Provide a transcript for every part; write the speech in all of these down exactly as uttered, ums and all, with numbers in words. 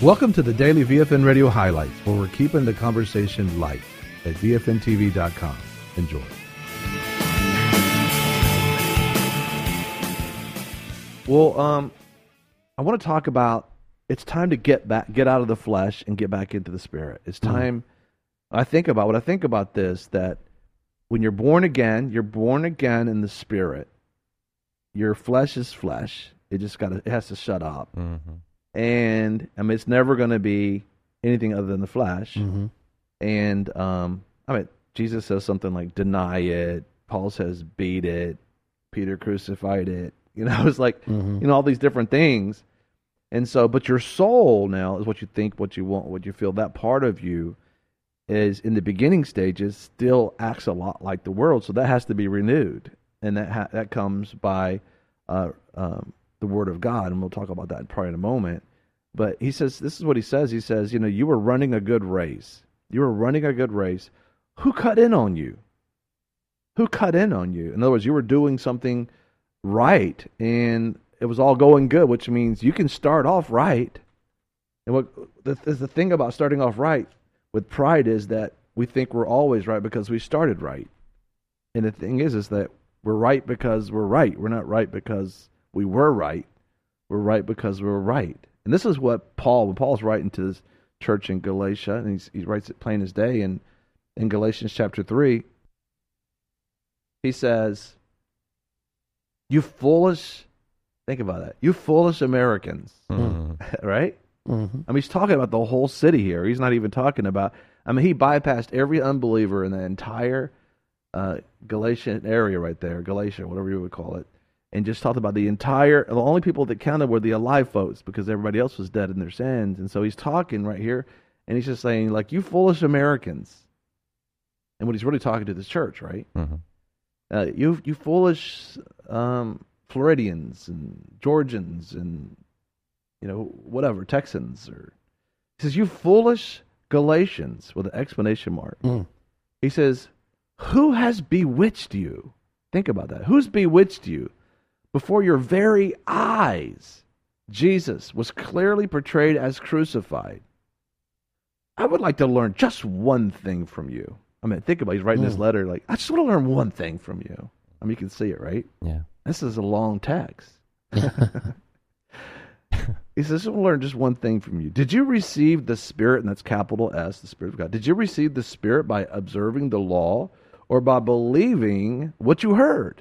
Welcome to the Daily V F N Radio Highlights, where we're keeping the conversation light at V F N T V dot com. Enjoy. Well, um, I want to talk about it's time to get back, get out of the flesh and get back into the spirit. It's time. Mm-hmm. I think about what I think about this, that when you're born again, you're born again in the spirit. Your flesh is flesh. It just got it has to shut up. Mm-hmm. And I mean, it's never going to be anything other than the flesh. Mm-hmm. And um, I mean, Jesus says something like, deny it. Paul says, beat it. Peter crucified it. You know, it's like, mm-hmm. you know, all these different things. And so, but your soul now is what you think, what you want, what you feel. That part of you is in the beginning stages still acts a lot like the world. So that has to be renewed. And that ha- that comes by uh, um, the Word of God. And we'll talk about that probably in a moment. But he says, this is what he says. He says, you know, you were running a good race. You were running a good race. Who cut in on you? Who cut in on you? In other words, you were doing something right, and it was all going good, which means you can start off right. And what the, the thing about starting off right with pride is that we think we're always right because we started right. And the thing is, is that we're right because we're right. We're not right because we were right. We're right because we're right. And this is what Paul, when Paul's writing to this church in Galatia, and he's, he writes it plain as day in, in Galatians chapter three, he says, you foolish, think about that, you foolish Americans, mm-hmm. right? Mm-hmm. I mean, he's talking about the whole city here. He's not even talking about, I mean, he bypassed every unbeliever in the entire uh, Galatian area right there, Galatia, whatever you would call it, and just talked about the entire, the only people that counted were the alive folks because everybody else was dead in their sins. And so he's talking right here, and he's just saying, like, you foolish Americans. And what he's really talking to the church, right? Mm-hmm. Uh, you you foolish um, Floridians and Georgians and, you know, whatever, Texans. Or he says, you foolish Galatians, with an exclamation mark. Mm. He says, who has bewitched you? Think about that. Who's bewitched you? Before your very eyes, Jesus was clearly portrayed as crucified. I would like to learn just one thing from you. I mean, think about it. He's writing mm. this letter like, I just want to learn one thing from you. I mean, you can see it, right? Yeah. This is a long text. He says, I want to learn just one thing from you. Did you receive the Spirit, and that's capital S, the Spirit of God. Did you receive the Spirit by observing the law or by believing what you heard?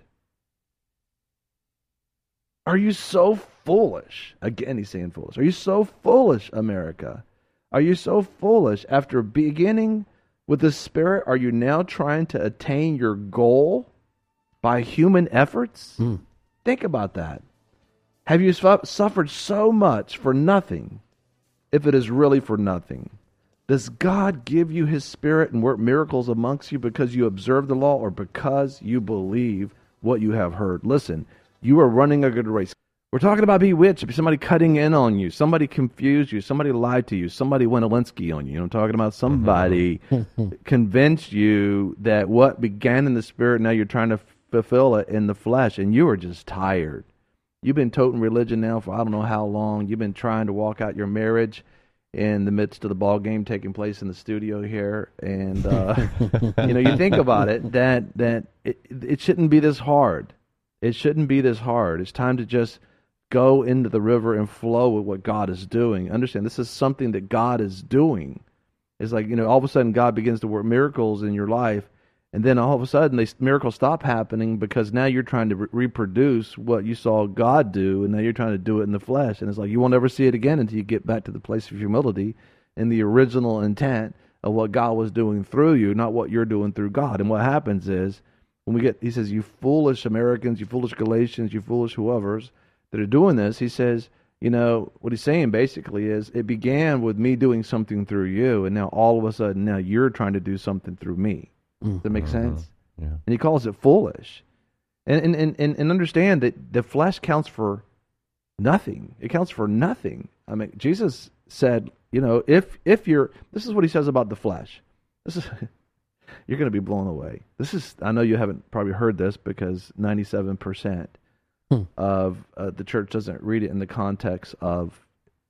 Are you so foolish? Again, he's saying foolish. Are you so foolish, America? Are you so foolish? After beginning with the Spirit, are you now trying to attain your goal by human efforts? Mm. Think about that. Have you su- suffered so much for nothing, if it is really for nothing? Does God give you His Spirit and work miracles amongst you because you observe the law or because you believe what you have heard? Listen, you are running a good race. We're talking about bewitched. Somebody cutting in on you. Somebody confused you. Somebody lied to you. Somebody went Alinsky on you. You know what I'm talking about? Somebody convinced you that what began in the Spirit, now you're trying to fulfill it in the flesh, and you are just tired. You've been toting religion now for I don't know how long. You've been trying to walk out your marriage in the midst of the ball game taking place in the studio here, and uh, you know, you think about it, that that it, it shouldn't be this hard. It shouldn't be this hard. It's time to just go into the river and flow with what God is doing. Understand, this is something that God is doing. It's like, you know, all of a sudden God begins to work miracles in your life, and then all of a sudden they miracles stop happening because now you're trying to re- reproduce what you saw God do, and now you're trying to do it in the flesh. And it's like you won't ever see it again until you get back to the place of humility and the original intent of what God was doing through you, not what you're doing through God. And what happens is, when we get, he says, you foolish Americans, you foolish Galatians, you foolish whoever's that are doing this, he says, you know, what he's saying basically is, it began with me doing something through you, and now all of a sudden, now you're trying to do something through me. Does that make mm-hmm. sense? Yeah. And he calls it foolish. And, and, and, and understand that the flesh counts for nothing. It counts for nothing. I mean, Jesus said, you know, if if you're, this is what he says about the flesh. This is, you're going to be blown away. This is, I know you haven't probably heard this because ninety-seven percent hmm. of uh, the church doesn't read it in the context of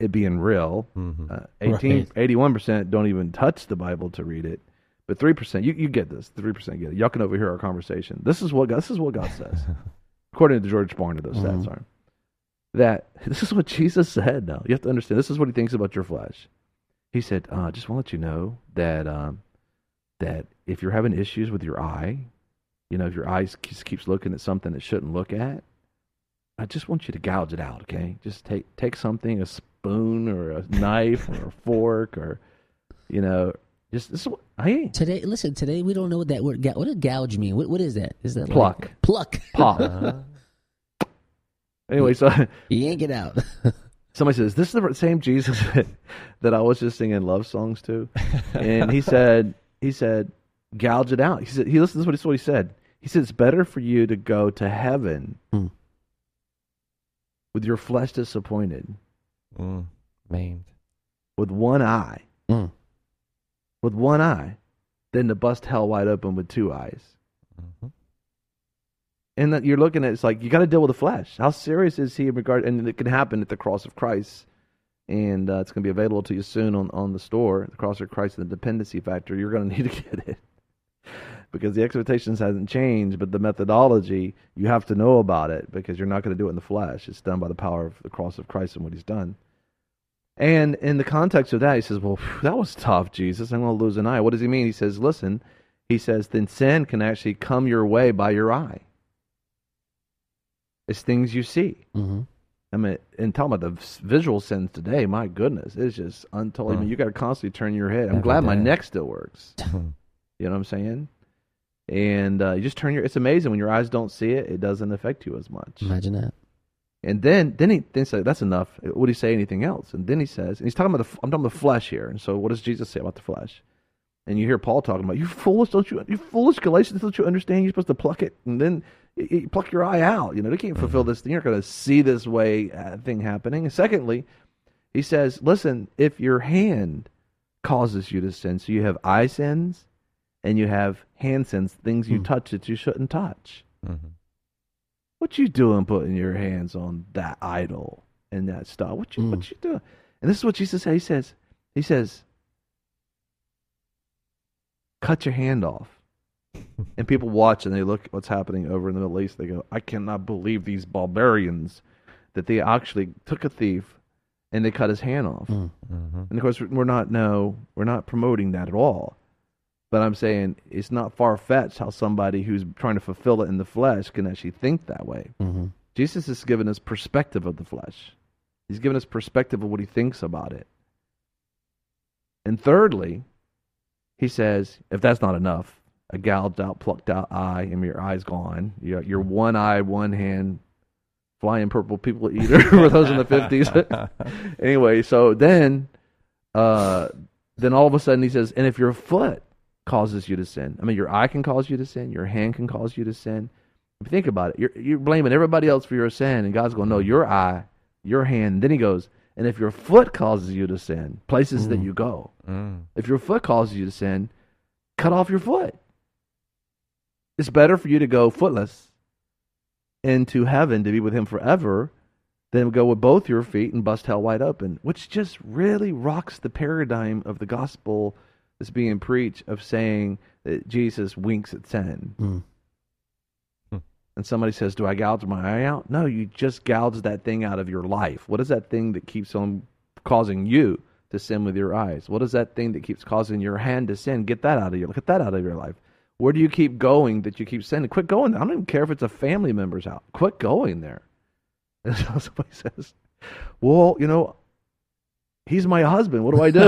it being real. Mm-hmm. Uh, eighteen, Right. eighty-one percent don't even touch the Bible to read it. But three percent, you, you get this. three percent get it. Y'all can overhear our conversation. This is what God, this is what God says. According to George Barna, those stats Mhm. are. That this is what Jesus said now. You have to understand, this is what he thinks about your flesh. He said, uh, just want to let you know that um, that if you're having issues with your eye, you know, if your eye keeps, keeps looking at something it shouldn't look at, I just want you to gouge it out, okay? Just take take something, a spoon or a knife or a fork or, you know, just this. Is what, I Today, listen. Today we don't know what that word. What does gouge mean? What what is that? Is that Pluck. Like, pluck. pop. Uh-huh. Anyway, so Yank it out. somebody says, "This is the same Jesus that I was just singing love songs to," and he said, "He said, gouge it out." He said, "He listens to what he, what he said. He said it's better for you to go to heaven Hmm. with your flesh disappointed, Mm, maimed. with one eye, Mm. with one eye, than to bust hell wide open with two eyes." Mm-hmm. And that you're looking at, it's like you got to deal with the flesh. How serious is he in regard? And it can happen at the cross of Christ, and uh, it's going to be available to you soon on, on the store. The cross of Christ and the dependency factor. You're going to need to get it because the expectations hasn't changed, but the methodology you have to know about it because you're not going to do it in the flesh. It's done by the power of the cross of Christ and what He's done. And in the context of that, he says, "Well, phew, that was tough, Jesus. I'm going to lose an eye." What does he mean? He says, "Listen," he says, "then sin can actually come your way by your eye." It's things you see. Mm-hmm. I mean, and talking about the visual sins today, my goodness, it's just untold. I mean, you got to constantly turn your head. I'm Every glad my day. neck still works. You know what I'm saying? And uh, you just turn your. It's amazing when your eyes don't see it; it doesn't affect you as much. Imagine that. And then, then he then said, "That's enough." Would he say anything else? And then he says, and he's talking about the. I'm talking about the flesh here. And so, what does Jesus say about the flesh? And you hear Paul talking about, "You foolish, don't you? You foolish Galatians, don't you understand? You're supposed to pluck it, and then you, you pluck your eye out. You know, they can't fulfill this thing. You're not going to see this way uh, thing happening." And secondly, he says, "Listen, if your hand causes you to sin, so you have eye sins, and you have hand sins, things you Hmm. touch that you shouldn't touch." Mm-hmm. What you doing putting your hands on that idol and that stuff? What you Mm. what you doing? And this is what Jesus says. He says, he says, cut your hand off. And people watch and they look at what's happening over in the Middle East. They go, I cannot believe these barbarians that they actually took a thief and they cut his hand off. Mm. Mm-hmm. And of course, we're not no, we're not promoting that at all. But I'm saying it's not far fetched how somebody who's trying to fulfill it in the flesh can actually think that way. Mm-hmm. Jesus has given us perspective of the flesh. He's given us perspective of what he thinks about it. And thirdly, he says, if that's not enough, a gouged out, plucked out eye, and your eye's gone. You're, you're one eye, one hand, flying purple people eater for those in the fifties. Anyway, so then, uh, then all of a sudden he says, and if your foot causes you to sin, I mean, your eye can cause you to sin, your hand can cause you to sin. If you think about it, you're, you're blaming everybody else for your sin, and God's going, no, your eye, your hand. And then he goes, and if your foot causes you to sin, places Mm. that you go, Mm. if your foot causes you to sin, cut off your foot. It's better for you to go footless into heaven to be with him forever than go with both your feet and bust hell wide open, which just really rocks the paradigm of the gospel that's being preached of saying that Jesus winks at sin. Mm. And somebody says, do I gouge my eye out? No, you just gouge that thing out of your life. What is that thing that keeps on causing you to sin with your eyes? What is that thing that keeps causing your hand to sin? Get that out of your, get that out of your life. Where do you keep going that you keep sinning? Quit going there. I don't even care if it's a family member's house. Quit going there. And so somebody says, well, you know, he's my husband. What do I do?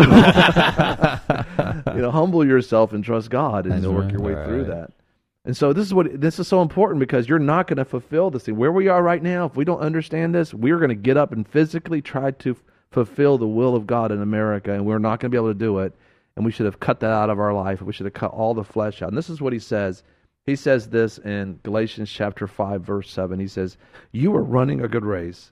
You know, humble yourself and trust God and That's work right. your way Right. through that. And so this is what this is so important because you're not going to fulfill this thing. Where we are right now, if we don't understand this, we're going to get up and physically try to f- fulfill the will of God in America, and we're not going to be able to do it. And we should have cut that out of our life. We should have cut all the flesh out. And this is what he says. He says this in Galatians chapter five, verse seven. He says, you are running a good race.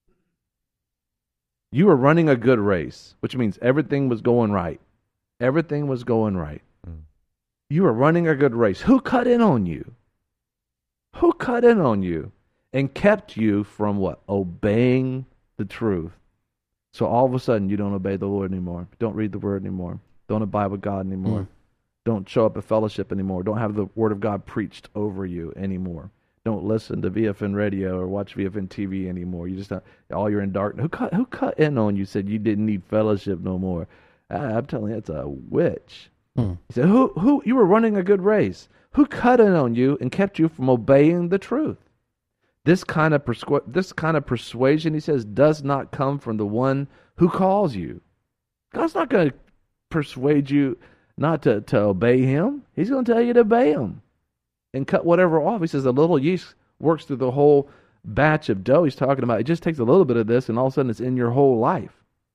You are running a good race, which means everything was going right. Everything was going right. Mm. You are running a good race. Who cut in on you? Who cut in on you and kept you from what? Obeying the truth. So all of a sudden, you don't obey the Lord anymore. Don't read the Word anymore. Don't abide with God anymore. Mm. Don't show up at fellowship anymore. Don't have the Word of God preached over you anymore. Don't listen to V F N radio or watch V F N T V anymore. You just not, all you're in darkness. Who cut who cut in on you? Said you didn't need fellowship no more. I, I'm telling you, it's a witch. Mm. He said, "Who who you were running a good race? Who cut in on you and kept you from obeying the truth?" This kind of persqu- this kind of persuasion, he says, does not come from the one who calls you. God's not going to persuade you not to, to obey him. He's going to tell you to obey him and cut whatever off. He says the little yeast works through the whole batch of dough he's talking about. It just takes a little bit of this, and all of a sudden it's in your whole life.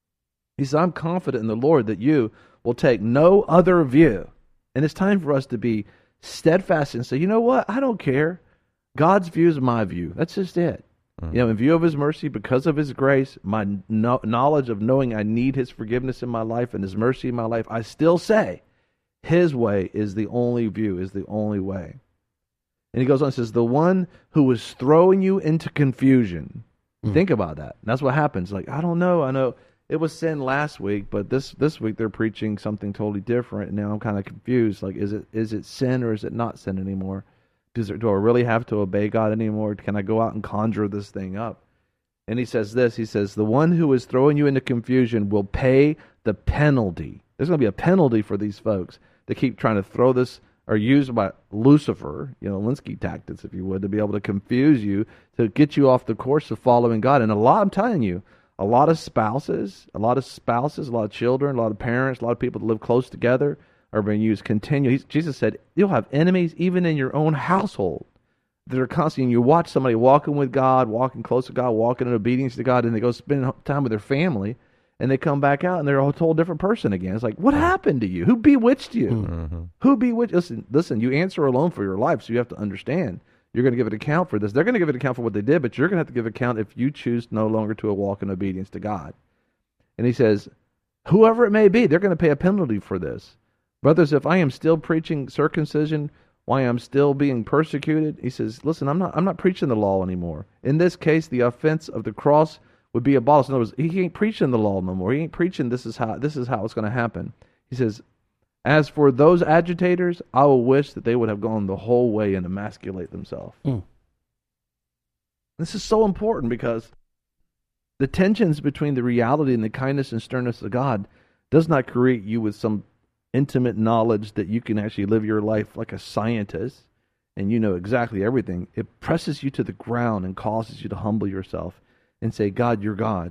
He says, I'm confident in the Lord that you will take no other view. And it's time for us to be steadfast and say, you know what? I don't care. God's view is my view. That's just it. Mm-hmm. You know, in view of his mercy, because of his grace, my no- knowledge of knowing I need his forgiveness in my life and his mercy in my life, I still say his way is the only view, is the only way. And he goes on and says, the one who is throwing you into confusion. Mm. Think about that. And that's what happens. Like, I don't know. I know it was sin last week, but this, this week they're preaching something totally different. And now I'm kind of confused. Like, is it is it sin or is it not sin anymore? Does it, do I really have to obey God anymore? Can I go out and conjure this thing up? And he says this. He says, the one who is throwing you into confusion will pay the penalty. There's going to be a penalty for these folks that keep trying to throw this, or used by Lucifer, you know, Linsky tactics, if you would, to be able to confuse you, to get you off the course of following God. And a lot, I'm telling you, a lot of spouses, a lot of spouses, a lot of children, a lot of parents, a lot of people that live close together are being used continually. Jesus said, you'll have enemies even in your own household that are constantly, you watch somebody walking with God, walking close to God, walking in obedience to God, and they go spend time with their family, and they come back out and they're a whole different person again. It's like, what happened to you? Who bewitched you? Mm-hmm. Who bewitched? Listen, listen, you answer alone for your life, so you have to understand. You're going to give an account for this. They're going to give an account for what they did, but you're going to have to give account if you choose no longer to walk in obedience to God. And he says, whoever it may be, they're going to pay a penalty for this. Brothers, if I am still preaching circumcision, why I'm still being persecuted, he says, listen, I'm not I'm not preaching the law anymore. In this case, the offense of the cross would be abolished. In other words, he ain't preaching the law no more. He ain't preaching this is how this is how it's going to happen. He says, as for those agitators, I will wish that they would have gone the whole way and emasculate themselves. Mm. This is so important because the tensions between the reality and the kindness and sternness of God does not create you with some intimate knowledge that you can actually live your life like a scientist and you know exactly everything. It presses you to the ground and causes you to humble yourself and say, God, you're God.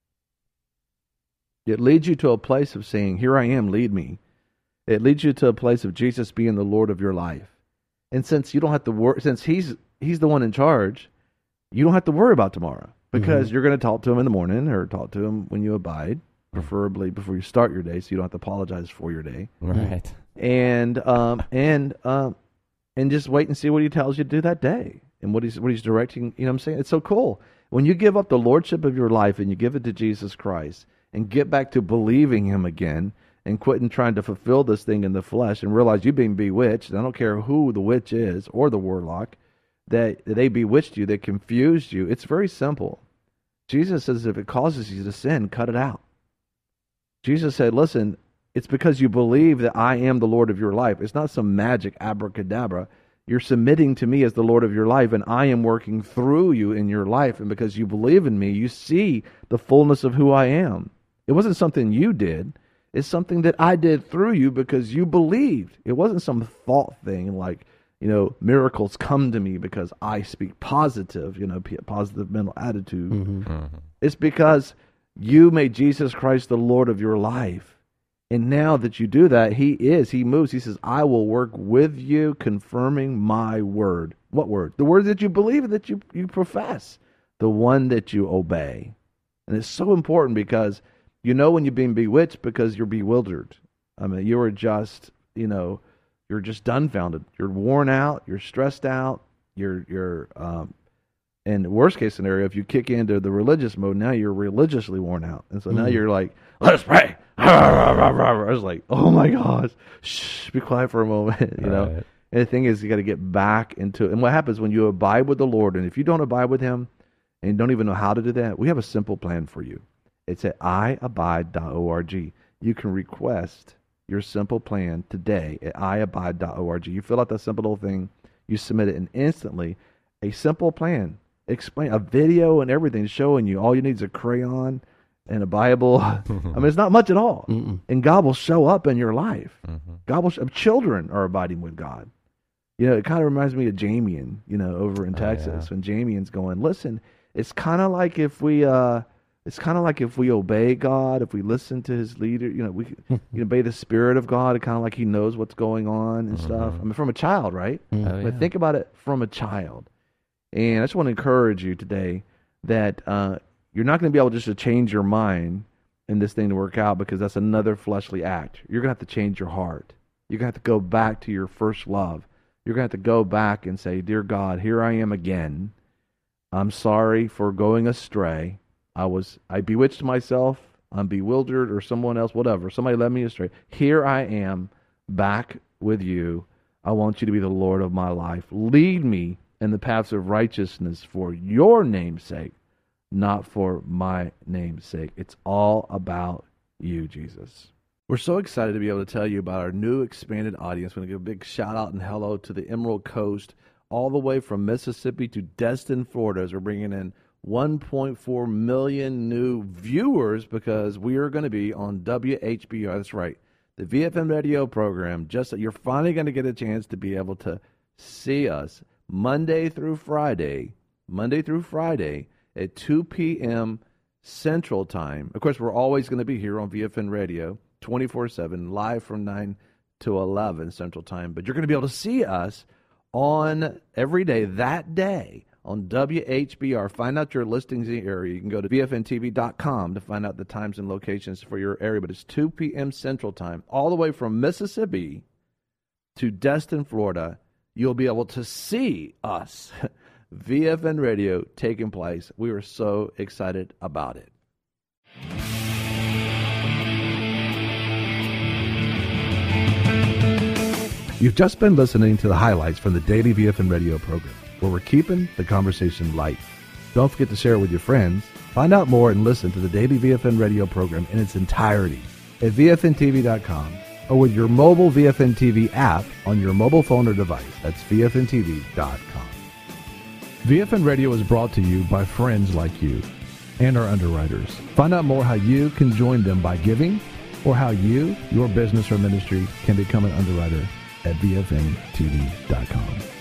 It leads you to a place of saying, here I am, lead me. It leads you to a place of Jesus being the Lord of your life. And since you don't have to worry, since he's he's the one in charge, you don't have to worry about tomorrow because mm-hmm. you're going to talk to him in the morning or talk to him when you abide, preferably before you start your day, so you don't have to apologize for your day. Right. And um and um and just wait and see what he tells you to do that day and what he's what he's directing. You know what I'm saying? It's so cool. When you give up the lordship of your life and you give it to Jesus Christ and get back to believing him again and quitting trying to fulfill this thing in the flesh and realize you've been bewitched, and I don't care who the witch is or the warlock, that they bewitched you, they confused you. It's very simple. Jesus says if it causes you to sin, cut it out. Jesus said, listen, it's because you believe that I am the Lord of your life. It's not some magic abracadabra. You're submitting to me as the Lord of your life, and I am working through you in your life. And because you believe in me, you see the fullness of who I am. It wasn't something you did. It's something that I did through you because you believed. It wasn't some thought thing like, you know, miracles come to me because I speak positive, you know, positive mental attitude. Mm-hmm. Mm-hmm. It's because you made Jesus Christ the Lord of your life. And now that you do that, he is, he moves. He says, I will work with you confirming my word. What word? The word that you believe and that you, you profess. The one that you obey. And it's so important because you know when you're being bewitched because you're bewildered. I mean, you are just, you know, you're just dumbfounded. You're worn out. You're stressed out. You're, you're, um, and worst case scenario, if you kick into the religious mode, now you're religiously worn out. And so now mm. you're like, let's pray. I was like, oh my gosh, shh, be quiet for a moment, you know. Right. And the thing is, you got to get back into it. And what happens when you abide with the Lord, and if you don't abide with him and you don't even know how to do that, we have a simple plan for you. It's at i abide dot org. You can request your simple plan today at i abide dot org. You fill out that simple little thing, you submit it, and instantly a simple plan, explain a video and everything showing you. All you need is a crayon and a Bible. I mean, it's not much at all. Mm-mm. And God will show up in your life. Mm-hmm. God will show, children are abiding with God. You know, it kind of reminds me of Jamian, you know, over in Oh, Texas, yeah. when Jamian's going, listen, it's kind of like if we, uh, it's kind of like if we obey God, if we listen to his leader, you know, we you obey the Spirit of God, it kind of like he knows what's going on and stuff. I mean, from a child, right? Oh, But yeah. think about it from a child. And I just want to encourage you today that uh, you're not going to be able just to change your mind in this thing to work out, because that's another fleshly act. You're going to have to change your heart. You're going to have to go back to your first love. You're going to have to go back and say, dear God, here I am again. I'm sorry for going astray. I was I bewitched myself. I'm bewildered, or someone else, whatever. Somebody led me astray. Here I am back with you. I want you to be the Lord of my life. Lead me in the paths of righteousness for your name's sake, not for my name's sake. It's all about you, Jesus. We're so excited to be able to tell you about our new expanded audience. We're going to give a big shout out and hello to the Emerald Coast, all the way from Mississippi to Destin, Florida, as we're bringing in one point four million new viewers, because we are going to be on W H B R. That's right, the V F M radio program. Just that you're finally going to get a chance to be able to see us Monday through Friday, Monday through Friday at two p.m. Central Time. Of course, we're always going to be here on V F N Radio twenty-four seven, live from nine to eleven Central Time. But you're going to be able to see us on every day that day on W H B R. Find out your listings in the area. You can go to V F N T V dot com to find out the times and locations for your area. But it's two p.m. Central Time, all the way from Mississippi to Destin, Florida. You'll be able to see us, V F N Radio, taking place. We are so excited about it. You've just been listening to the highlights from the daily V F N Radio program, where we're keeping the conversation light. Don't forget to share it with your friends. Find out more and listen to the daily V F N Radio program in its entirety at V F N T V dot com or with your mobile V F N T V app on your mobile phone or device. That's V F N T V dot com. V F N Radio is brought to you by friends like you and our underwriters. Find out more how you can join them by giving, or how you, your business or ministry, can become an underwriter at V F N T V dot com.